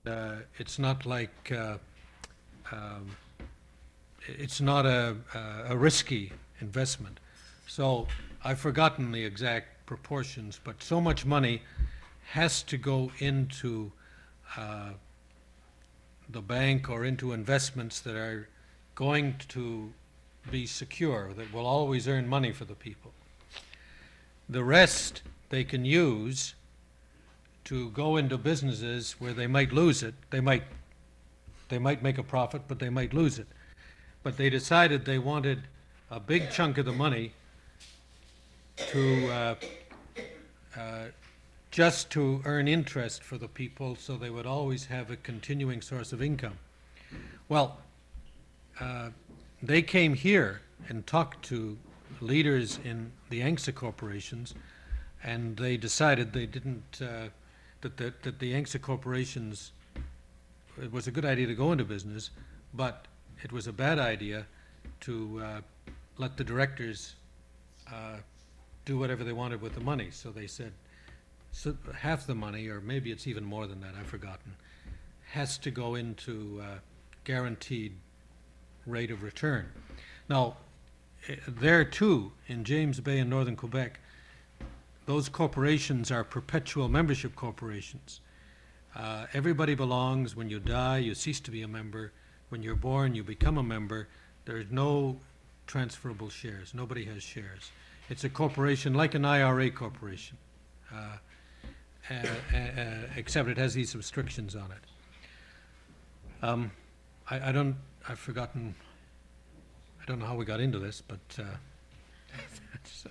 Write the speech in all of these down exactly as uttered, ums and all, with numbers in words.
uh, it's not like uh, um, it's not a, a risky investment. So I've forgotten the exact proportions, but so much money has to go into uh, the bank or into investments that are going to be secure, that will always earn money for the people. The rest they can use to go into businesses where they might lose it. They might, they might make a profit, but they might lose it. But they decided they wanted a big chunk of the money to uh, uh, just to earn interest for the people, so they would always have a continuing source of income. Well, uh, they came here and talked to leaders in the ANCSA corporations, and they decided they didn't, uh, that, the, that the ANCSA corporations, it was a good idea to go into business, but it was a bad idea to uh, let the directors uh, do whatever they wanted with the money. So they said, so half the money, or maybe it's even more than that, I've forgotten, has to go into uh, guaranteed rate of return. Now, eh, there too, in James Bay and northern Quebec, those corporations are perpetual membership corporations. Uh, everybody belongs. When you die, you cease to be a member. When you're born, you become a member. There's no transferable shares. Nobody has shares. It's a corporation like an I R A corporation, uh, uh, uh, uh, except it has these restrictions on it. Um, I, I don't, I've forgotten, I don't know how we got into this, but uh, that's, uh,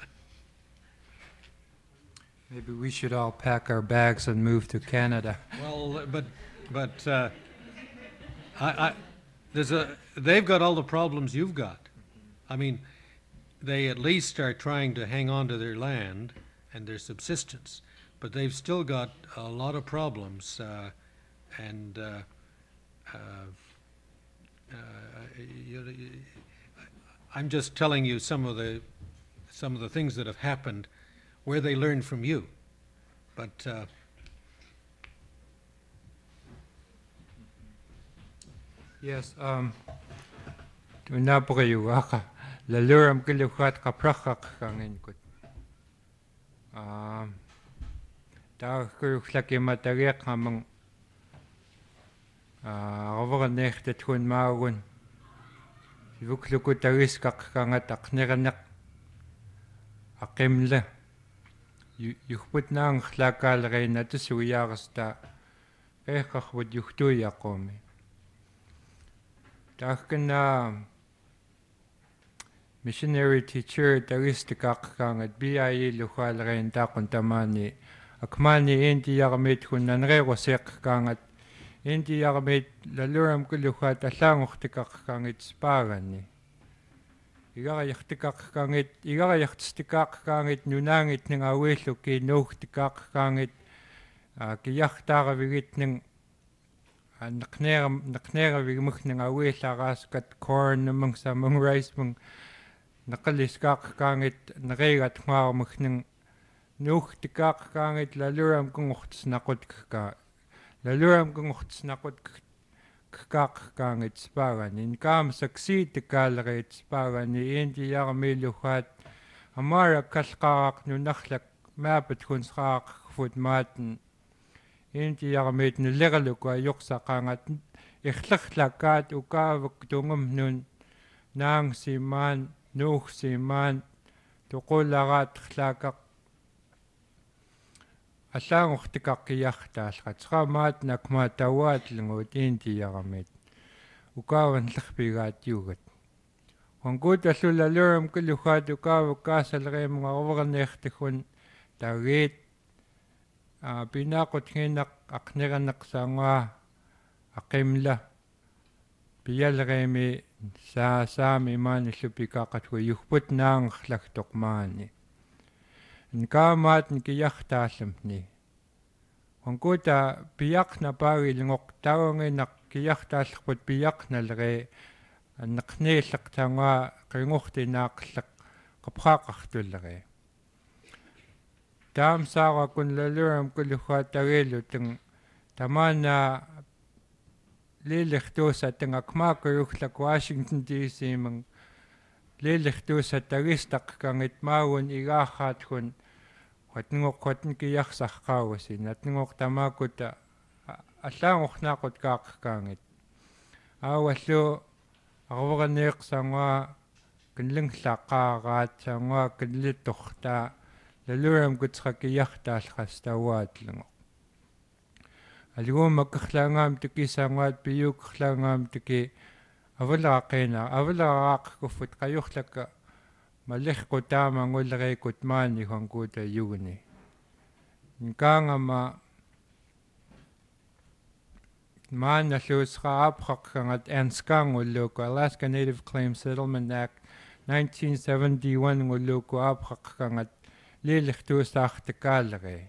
Maybe we should all pack our bags and move to Canada. well, but, but uh, I, I, there's a, they've got all the problems you've got. I mean, they at least are trying to hang on to their land and their subsistence, but they've still got a lot of problems, uh, and uh, uh, uh, you, you, I'm just telling you some of the some of the things that have happened where they learn from you, but uh, Yes, um, tunabrayuaka. Laluram kilukat kaprakak kanginkut. Um, Takuklaki matariak among Avaganechtet hun maun. Yuklukutariskak kangat akneranak akimle. Yuhput nang lakal reina to suyarsta. Ekach would yuhtuyakomi. Takana missionary teacher taristikak kang at B I E lukhal rein takon tamani. Akmani indi yagamit kun nanre wasek kang at indi yagamit laluram kulukhat alanguhtikak kang it sparani. Igayachtikak kang it igayachtikak kang it nunangit ng awiluki nuhtikak kang it kiyachtara ng naknera naknera vigmuk ng awilaras kat corn mong sa mong rice mong nakaliskak kang it naregat ngawmuk ng nuhtikak kang it laluram kung uhtsnakot ka laluram kung uhtsnakot kak kang it sparan in kam saksi tikal it sparan ni indi yarmiluhat amara kalkak nu nakhlak mapet kun skak foot maten indi yarmit nu legaluka yoksa kangat ikhlakhlakat ukavuk tungum nun nang siman nuh siman tuqulagat khlakak Alang ukhtikak kiyahtalkat sqamat nakmatawat lungut indi yaramit ukawan llakpigat yugat Wangut alulaluram kulukhat ukaw kasalre mga awaganechtikhun tagit pinakot hinak akneranak sanga akimla piyalremi sa sami man lupikakat yuhput nang khlaktokmani Nkamat nkiyahtaaslamni. Wankuta piyak na pari ngok tawangin nak kiyahtaaslamut piyak na lre naknilak tanga kringukti naklak kapakaktul lre. Tam sawa kun laluram kuluha tarilu ting tamana лилихтууса тангакмаакуюхлак Washington D C мэн лилихтууса тагистаққангит маавун игаахаатхун хатнгоққатн киярсарқааваси натнгоқ тамаакута аллаангорнаақут кааққаангит ааваллу арворанеқсангуа кинлинглааққаараат сангуа киллиттортаа лалуам гутсракияртааллрас тауаатлугу алгуумаккерлаангаам тукисаангуат пиюукерлаангаам туки авалаақина авалааақкуффут қаюрлакка маллерку таамангуллерикут маани хангуута югни нкаангама мааналуусраапхаққангат эрнскаангуллууку Alaska Native Claims Settlement Act nineteen seventy-one ngulluku aapqaqqangat liilirtuusaartakaalleri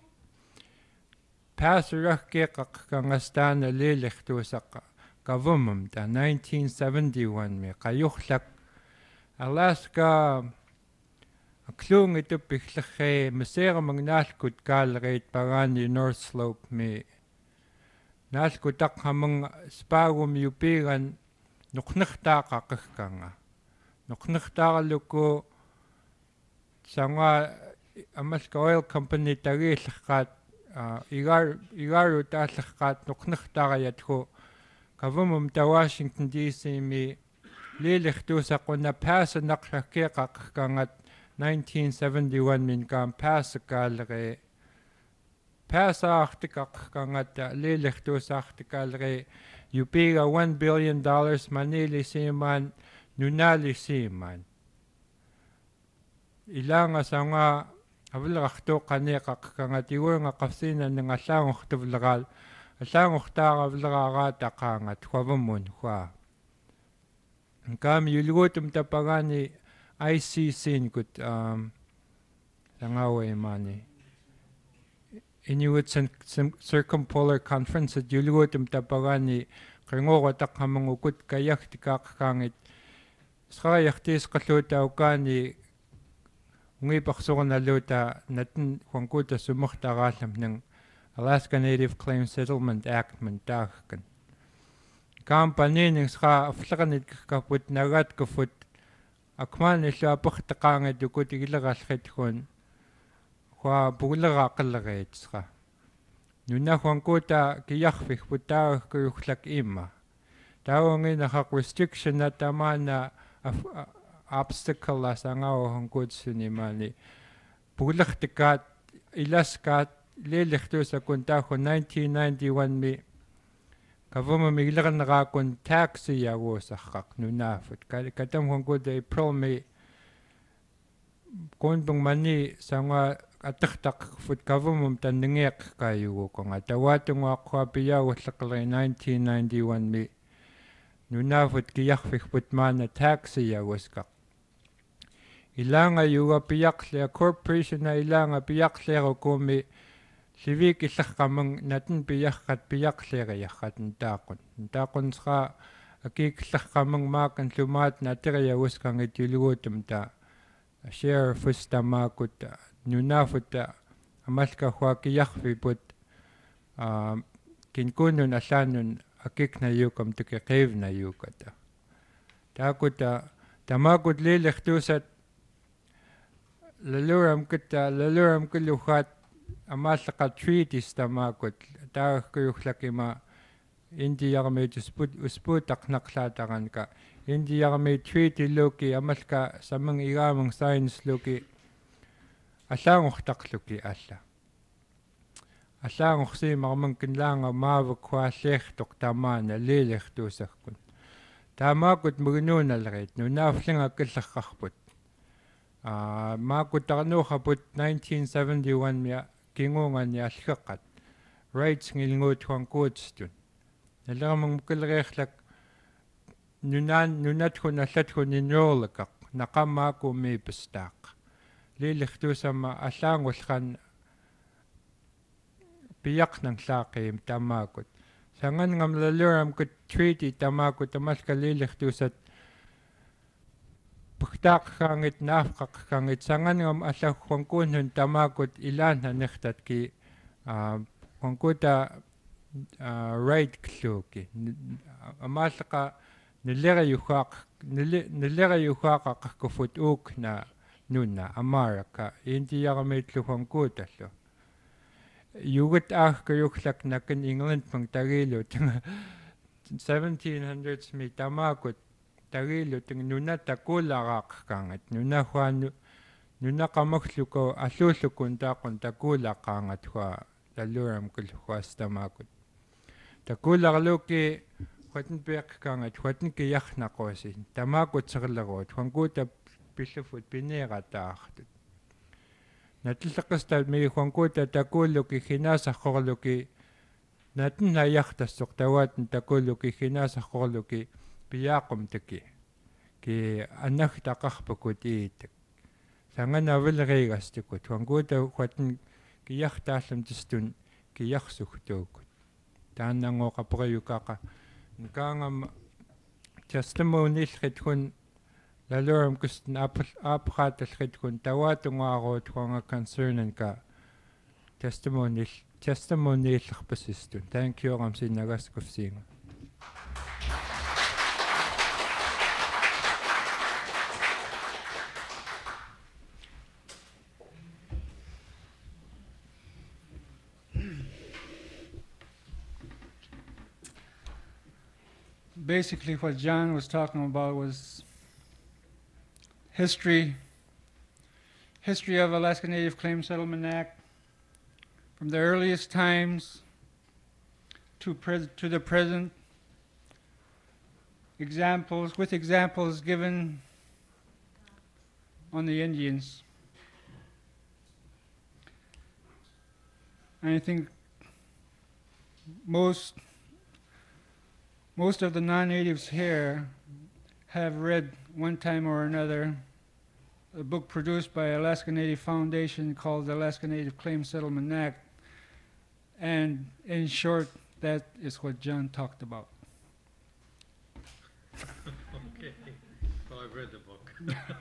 paasurakkeeqqaqqangastaana liilirtuusaqqa kavumum ta nineteen seventy-one mi qayurlak Alaska akluungituppigllerri miseeramagnaallkut kaallerit pagaani North Slope mi naalkutaqhamung spaagum yupiigan nuqnertaaqaqqanga nuqnertaaralukku sanga Alaska Oil Company tagiillerqaat igar igaru taallerqaat nuqnertaarayathu kavumum ta Washington D C mi liilirtuusaquna paasanaqlakkeeqaqqangat nineteen seventy-one min kaam paasakaalleri paasaartikaqqangata liilirtuusaartikaalleri yupiga one billion dollars manilisiimaan nunaalisiimaan ilaanga sanga avilerartuuqqaniiqaqqangat iguungaqarsiinanning allaangortuvleraal allaangortaaraavleraaraataqaangat huavumun hua kaam yulguutum tapagaani I C C nkut um sangawaimaani Inuit Circumpolar Conference at yulguutum tapagaani qinguurataqhamangukut kayagtikaaqkaangit sqaayartiisqalluutaukaani ungiparsuqnaluuta natin huankuuta sumortaraallam nang Alaska Native Claims Settlement Act man taagkan kampanining sqa aflaqanit kaput nagat kafut akmaan illuapertaqaangit ukut igilerallrithuun hua puguleraqallerit sqa nunna huankuuta kiyarfik putaagkuyullak imma taawanginaaq restriction na tamaana obstacle asangao huankuutsunimani pugulertikaat ilaskaat liilirtuusakun taahu nineteen ninety-one mi kavuma migilerneraqun taxi yaguusarqaq nunaafut katam huankuuta April mi kunpung mani sanga atertaqfut kavumum tanningeeqqaayugukonga tawaatunguaqqhuapiyaagulleqleri nineteen ninety-one mi nunaafut kiyarfikput maana taxi yaguskaq ilaanga yugapiaqlea corporationa ilaanga piaqleerukuumi livik illerqamang natin piyaqqat piyaqleeriarqat taaqun taaqun sqa akiiklerqamang maakan lumaat nateriaguskangit yulguutum ta sheriffus tamaakut nunaafut amalka huakiyarfiput kinkunun allaanun akiknayukam tukiqiivnayukata taakuta tamaakut liilirtuusat laluram kutta laluram kulluhaat amaallaqa treaties tamaakut taagkuyullakima indiarmit usput usputaqnaqlaataranka indiarmit treaty luki amalka samang igaamang science luki allaangortaqluki alla allaangorsiimarmang kinlaanga maavak huaalleertoq tamaana liilirtuusakkun tamaakut muginuunallerit nunaaflinga killerqarput ah maakutarnuuqaput nineteen seventy-one mia kinguungani allgeqqat rights ngilnguut huankuutstun nalaramang mukillereerlak nunaan nunathun allathun inroolakaq naqamaaku miipistaaq liilirtuusama allaangullran piyaqnanglaaqim tamaakut sangan ngamlaluram kut treaty tamaakut amalka liilirtuusat pagtaaqkaangit naafqaqqaangit sangangam allahuankuunhun tamaakut ilaanha nertatki huankuuta right kluuki амааллаqa нилера юхаақ нилера юхааqa qakkufut uuk na nunna America Indiarameitllufankuutallu yugut aahka yuklak nakan England pang tagilu tanga seventeen hundreds mi tamaakut tagilu tanga nunna takuularaaqkangat nunna huanu nunna qamakluko alluullukun taaqun takuulaqaangat hua talluram kulhuastamaakut takuularluki huatn peeqqaangat huatn kiyarnaquasin tamaakut serleruut huankuuta pillufut pineerataartut natillaqasta mi huankuuta takuulluki hinaasarqorluki natn hayartassoq tawaatn takuulluki hinaasarqorluki piyaaqum taki ki annagtaqarpakut iitak sangana vilriigastukut huankuuta huatn kiyartaallam tistun kiyarsugtuukut taannangoqaporiyukaqa nkaangam testimoniilrit hun laluram kustin aapraatalrit hun tawaatungaarut huanga concernan ka testimoniil testimoniillerpasistun thank you qam sinagaskufsiinga Basically, what John was talking about was history, history of Alaska Native Claim Settlement Act, from the earliest times to, pres- to the present, examples, with examples given on the Indians. And I think most Most of the non-natives here have read one time or another a book produced by Alaska Native Foundation called the Alaska Native Claim Settlement Act. And in short, that is what John talked about. Okay, well, I've read the book.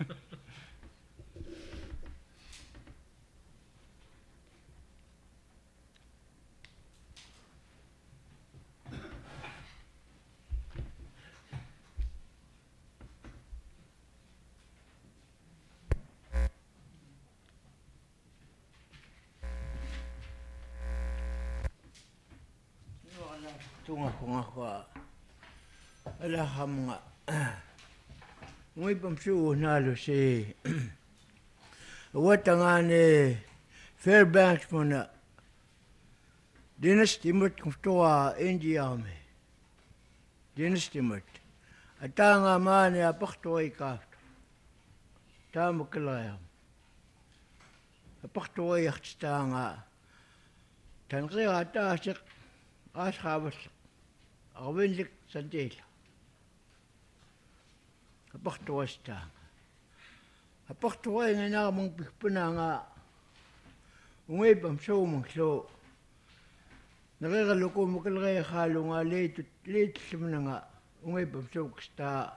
Tunga kunga kwa ala hamnga ngui pamsu nalo se watangane Fairbanks mona dynasty mut kutoa India me dynasty mut atanga mane apaktoy ka tamuklaya apaktoy yachtanga tanqi ata asik ashabas Arvindik Sandel. Apaktuasta. Apaktuay nga namang pikpuna nga ungibam so mong so. Nakakaluko mo kalagay halo nga late late simna nga ungibam so kasta.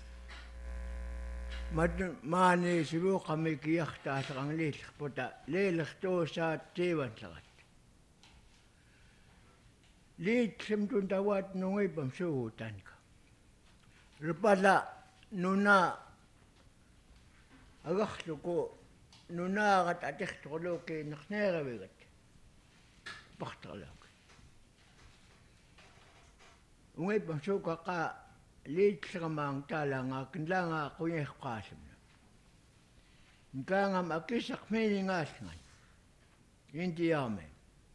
Mani sibu kami kiyakta sa kang late puta lelak to sa tiwan sakat. Liit simtun tawat nungay pamsuhutan ka. Rupala nuna agaklo ko nuna kat atik tulo ke naknera bigat. Paktalag. Ungay pamsuka ka liit sa kamang tala nga kinla nga kunyeh kasim na. Nga nga makisak meningas nga. Hindi yamen.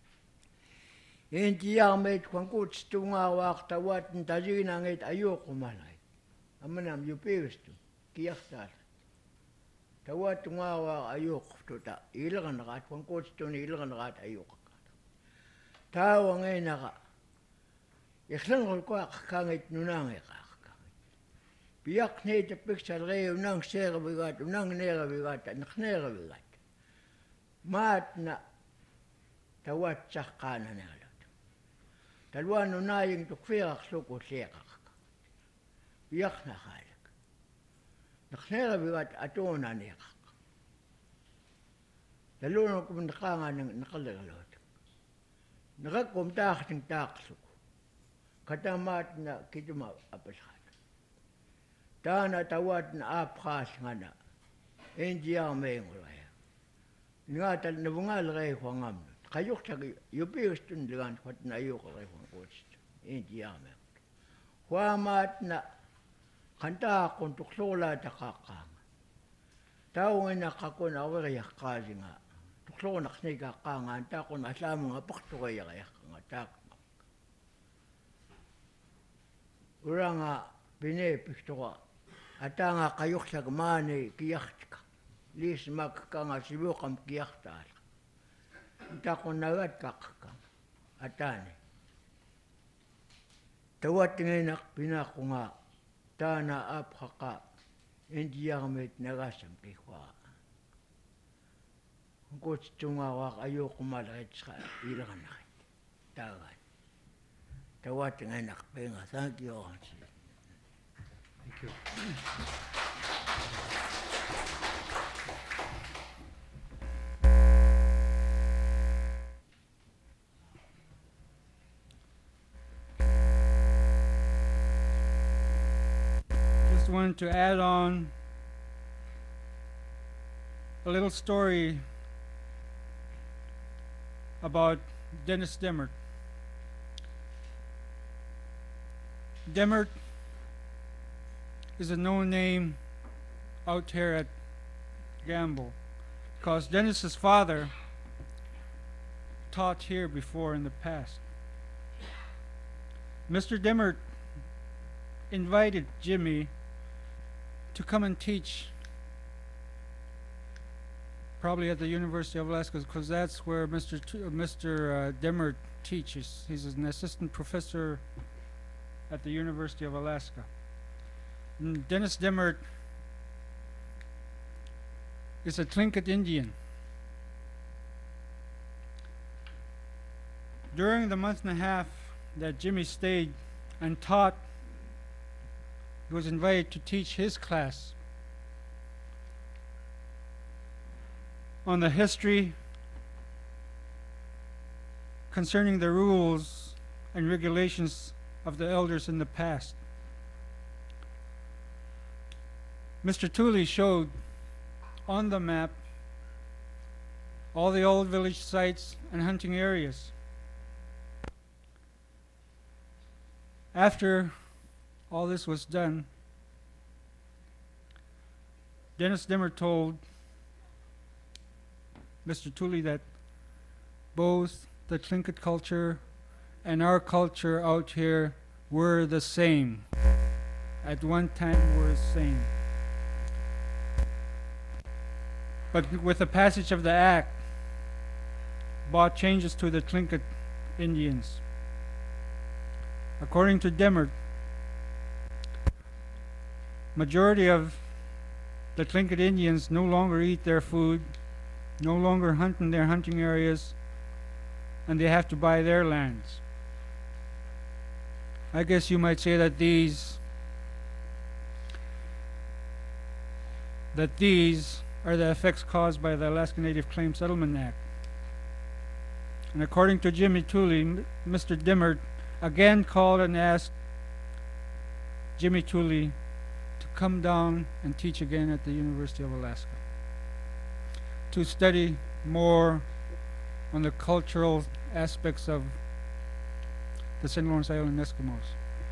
Hindi yamet kung kuts tunga waktawat ng tajinangit ayoko malay. Amanam yupiwisto, kiyaktar. Tawat tunga wak ayoko tuta. Ilagan nakat, kung kuts tunga ilagan nakat ayoko. Tawa ngayon naka. Yaklang ko kakangit nunang kakangit. Biyak na ito piksal kayo unang sera bigat, unang nera bigat, naknera bigat. Maat na tawat sa kanan nila. Talwa nunayang tukfirak suko siyakak. Biyak na kalik. Naknera bigat atuna niyakak. Talwa na kumandaka nga ng nakalagalot. Nakakumtak ng taksuko. Katamat na kituma apashat. Tana tawat na apkas nga na. India mengulaya. Nga tal na bungal ray kwangam. Kayok sa yupiyos tundigan kwat na ayok ray kwang utst. India meng. Kwamat na kanta akong tuksola takakang. Tao nga nakakon awarayak kasi nga. Tukso na kasi kakang. Anta ko nasama nga paktukayak nga tak. Ura nga pinipisto ka. Ata nga kayok sa gamani kiyak ka. Lis magka nga sibukam kiyak taal. Anta ko nagat kakakang. Ata ni. Tawat ngayon pinako nga. Tana ap haka. Hindi yakamit nagasam kikwa. Kung gusto nga wak ayoko malakit sa ilangan nakit. Tagan. Tawat ngayon pinga. Thank you. Thank you. Just wanted to add on a little story about Dennis Demmert. Demmert is a known name out here at Gamble because Dennis's father taught here before in the past. Mister Demmert invited Jimmy to come and teach probably at the University of Alaska because that's where Mister T- uh, Mister Uh, Demmert teaches. He's an assistant professor at the University of Alaska. And Dennis Demmert is a Tlingit Indian. During the month and a half that Jimmy stayed and taught, he was invited to teach his class on the history concerning the rules and regulations of the elders in the past. Mister Tooley showed on the map all the old village sites and hunting areas. After all this was done, Dennis Demmert told Mister Tooley that both the Tlingit culture and our culture out here were the same. At one time were the same. But with the passage of the act, brought changes to the Tlingit Indians. According to Demmert, majority of the Tlingit Indians no longer eat their food, no longer hunt in their hunting areas, and they have to buy their lands. I guess you might say that these that these are the effects caused by the Alaska Native Claims Settlement Act. And according to Jimmy Tooley, M- Mister Demmert again called and asked Jimmy Tooley to come down and teach again at the University of Alaska to study more on the cultural aspects of the Saint Lawrence Island Eskimos.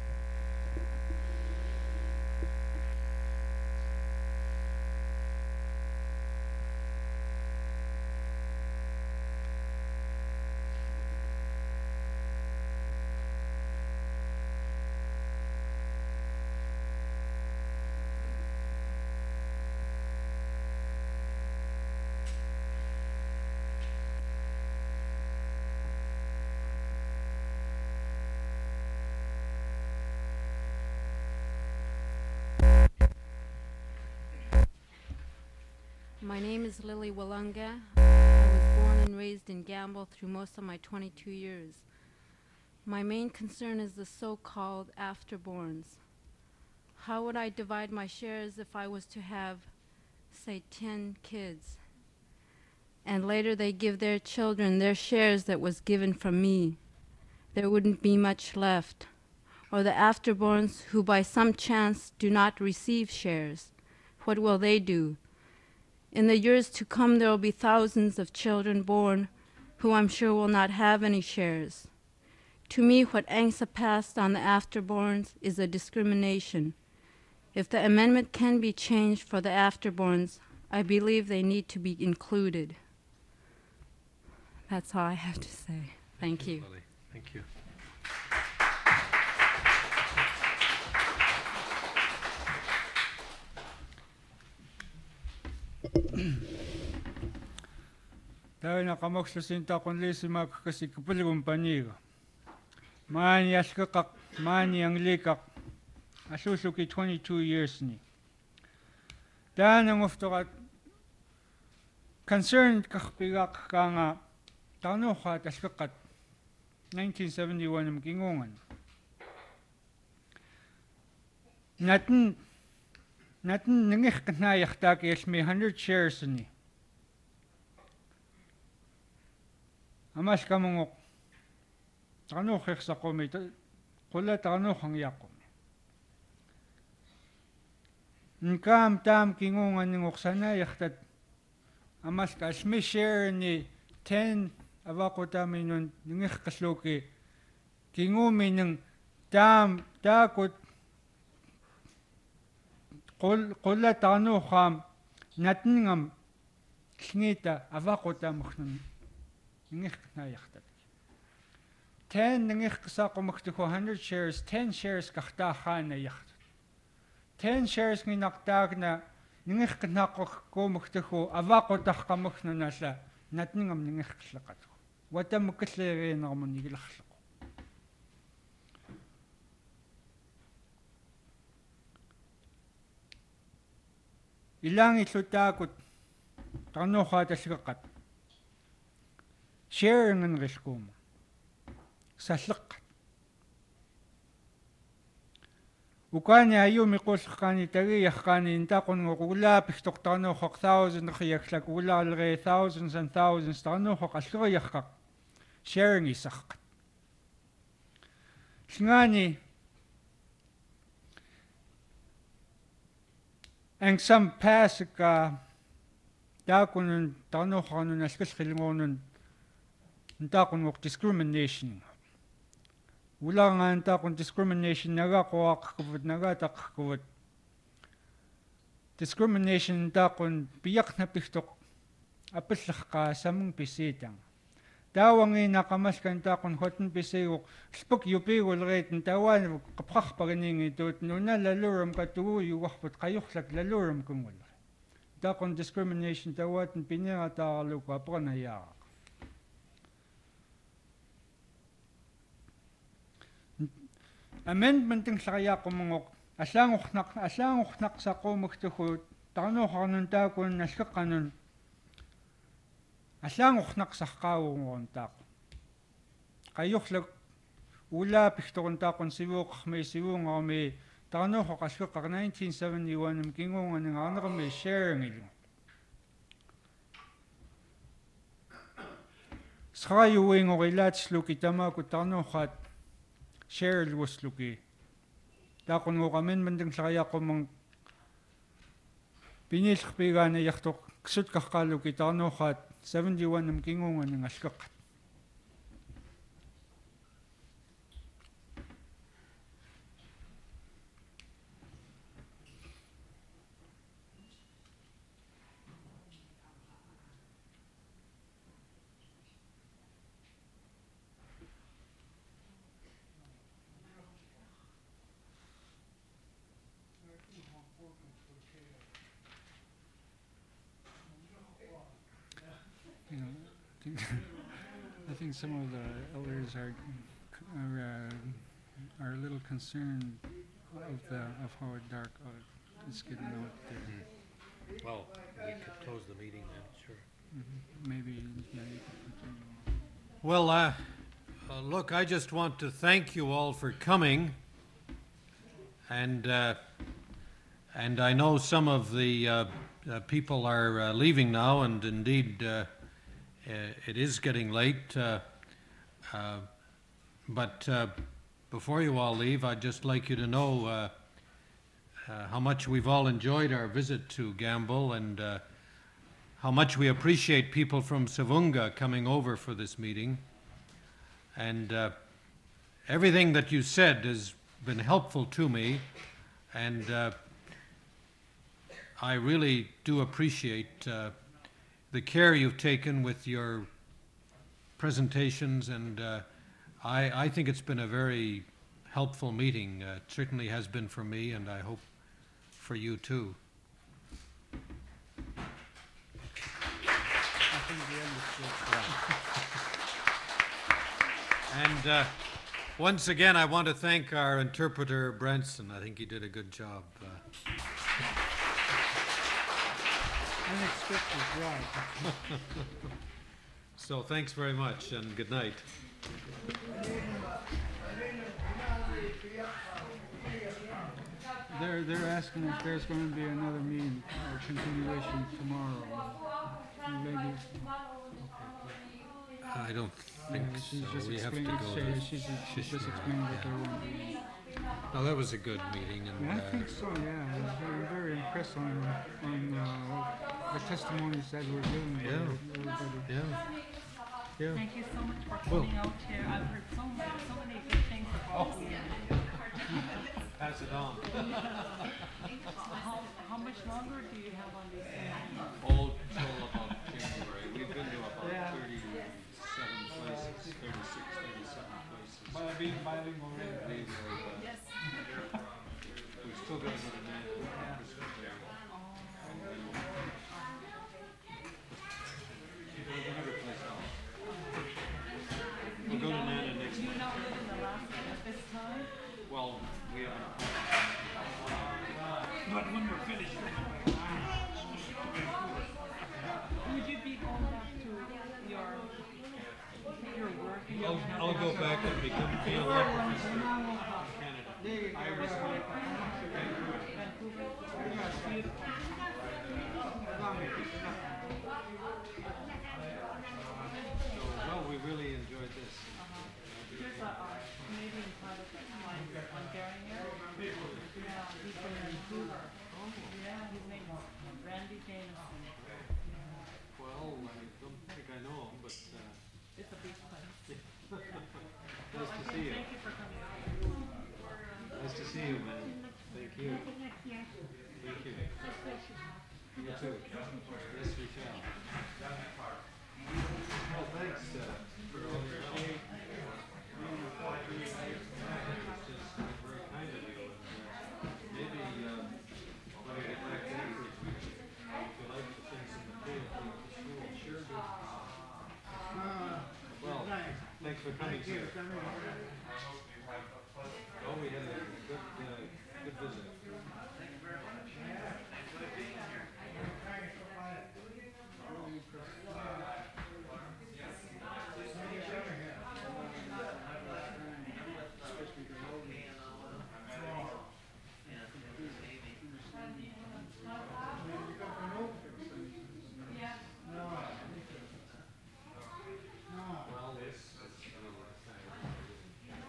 My name is Lily Walunga. I was born and raised in Gamble through most of my twenty-two years. My main concern is the so-called afterborns. How would I divide my shares if I was to have, say, ten kids? And later they give their children their shares that was given from me. There wouldn't be much left. or the afterborns who by some chance do not receive shares? What will they do? In the years to come, there will be thousands of children born who I'm sure will not have any shares. To me, what A N C S A passed on the afterborns is a discrimination. If the amendment can be changed for the afterborns, I believe they need to be included. That's all I have to say. Thank you. Lily. Thank you. Tayo nakamoksasinta kung lisi makakasi kapaligong paniga. Maani askakak, maani ang likak. Asusuki twenty-two years ni. Tayo nang uftokat concerned kakpigak ka nga tano ka at askakat nineteen seventy-one ang kingungan. Natin natin nangik kanayak taki as may one hundred shares ni. Amas kamungok. Tano keksa ko may kula tano kang yako. Nkam tam kingungan ng oksana yaktat. Amas ka as may share ni ten avako tami nun ngik kasloki. Kingumi ng tam takot kula tano kam natin ngam ngita avako tamok nun. Ngik na yaktat. Ten ngik sa kumakto ko one hundred shares, ten shares kaktahan na yaktat. Ten shares nginaktak na ngik na ko kumakto ko avako tak kamok na nasa natin ngam ngik kaslakat ko. Wata makaslere na mo nigilaksak ko. Ilang isutakot tano ka tasikakat. Share ng risko mo. Sa lakat. Ukani ayo mikos kani tariyak kani inta kon ngukula pistok tano kak thousand kayak sak ula alre thousands and thousands tano kak asroyak kak. Sharing isakat. Singani ang some pass ka takon tano kanu naskas kilingonon nta kun wak discrimination. Wala nga nta kun discrimination naga ko akakabot naga takakabot. Discrimination nta kun piyak na pistok apislak ka sa mong pisitang. Tawang ina nakamas ka nta kun hotin pisayok spok yupi ulreit ntawan kaprak paganing ito nuna laluram ka tuwo yuwakpot kayuksak laluram kung wala. Nta kun discrimination tawat piniratakalo ka pa nayak. Amendment ng sakaya kumungok asang uknak asang uknak sa kumuktuhut tano kanun ta kun naska kanun asang uknak sa kawong ontak kayok lag ula piston ta kun sibuk may sibung o may tano ko kaska ka nineteen seventy-one ng kingungan ng ano may sharing ilo sakayo wing o kilats luki tama ko tano kat share luwas luki. Takon mo kami mandang sakaya ko mang pinis kapiga na yaktok ksut kakalo kita no kat seventy-one ng kingungan ng askak. You know, I think, I think some of the elders are are, uh, are a little concerned of the of how dark uh, it's getting out there. Well, we could close the meeting then, sure. Mm-hmm. Maybe yeah, you could continue. Well, uh, uh, look, I just want to thank you all for coming. And uh, and I know some of the uh, uh, people are uh, leaving now, and indeed uh, uh, it is getting late. Uh, uh, but uh, before you all leave, I'd just like you to know uh, uh, how much we've all enjoyed our visit to Gambell, and uh, how much we appreciate people from Savunga coming over for this meeting. And uh, everything that you said has been helpful to me, and uh, I really do appreciate uh, the care you've taken with your presentations, and uh, I, I think it's been a very helpful meeting. Uh, it certainly has been for me, and I hope for you too. And uh, once again, I want to thank our interpreter, Branson. I think he did a good job. Uh, Unexpected job. so thanks very much, and good night. They're, they're asking if there's going to be another meeting or continuation tomorrow. Maybe. I don't think Yeah, she's so. just We have to explaining- go say- to she's just- Shishma, just explaining what yeah. they want to do. No, that was a good meeting, and Yeah, I uh, think so, yeah. I was very, very impressed on, on uh, the testimonies that were given by Yeah. everybody. yeah, yeah. Thank you so much for coming out here. I've heard so much, so many good things about you. Pass it on. How, how much longer do you have on this? All till about January. We've been to about thirty-seven places, thirty-six, thirty-seven places. By being bilingual, We will, uh, Yes. we've still got to go to Nashville for Christmas Day. And then we'll we'll go to another place now. We'll go to Nana next Do you month. not live in Alaska at this time? Well, we haven't. Would you be going back to your, your work? I'll, I'll go back and become be a law professor in Canada. Iris Lake. So, well, we really enjoyed this. There's a uh, Canadian pilot that's flying on Garnier. Yeah, he's from Vancouver. Yeah, his name is Randy Jameson. Well, I don't think I know him, but uh, It's a big place. nice to see you. Thank you for coming out. Nice to see you, man. Thank you. Thank you. You too. Yes, we shall. Well, thanks uh, for all your help. It's just uh, very kind of you. And, uh, maybe uh, when we get back to Anchorage, we can, if you like to send some material to the school. Sure do. Well, thanks for coming, sir. Oh, we had a good, uh, good visit. Well, this is, uh,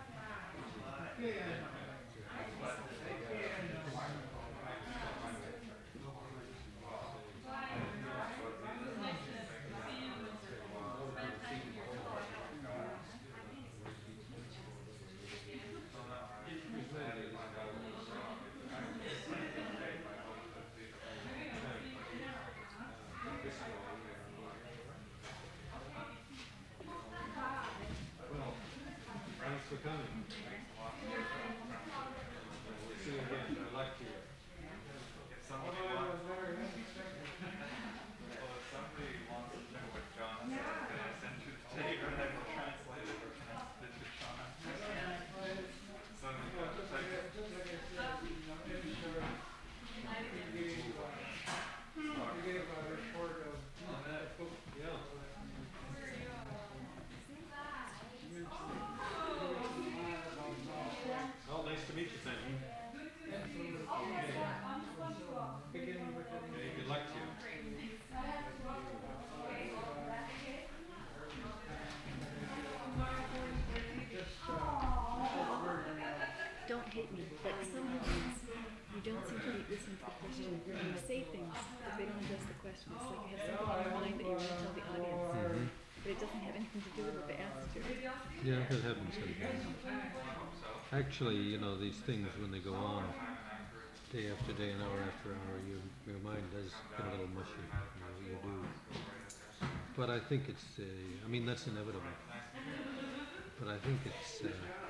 But some meetings, you don't seem to be listening to the question. And you say things, but they don't address the question. It's like you have something in your mind that you want to tell the audience, Mhm. but it doesn't have anything to do with what they asked you. Yeah, that happens sometimes. Actually, you know, these things, when they go on day after day and hour after hour, you, your mind does get a little mushy. You know, you do. But I think it's, uh, I mean, that's inevitable. But I think it's, uh,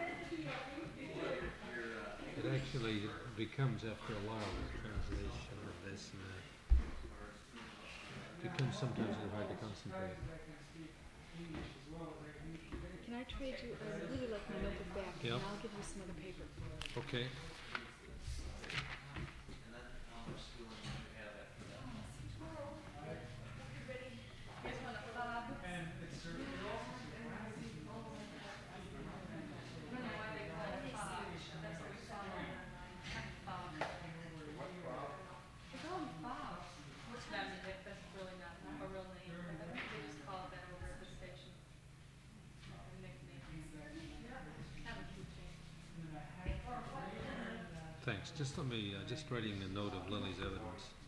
it actually becomes, after a while, the translation of this and that. Becomes sometimes a little hard to concentrate. Can I trade you? I would really like my notebook back, Yep. and I'll give you some other paper. Okay. That's really not a real name. They just call it that over at the station. A nickname. Haven't changed. Thanks. Just let me, uh, just writing a note of Lily's evidence.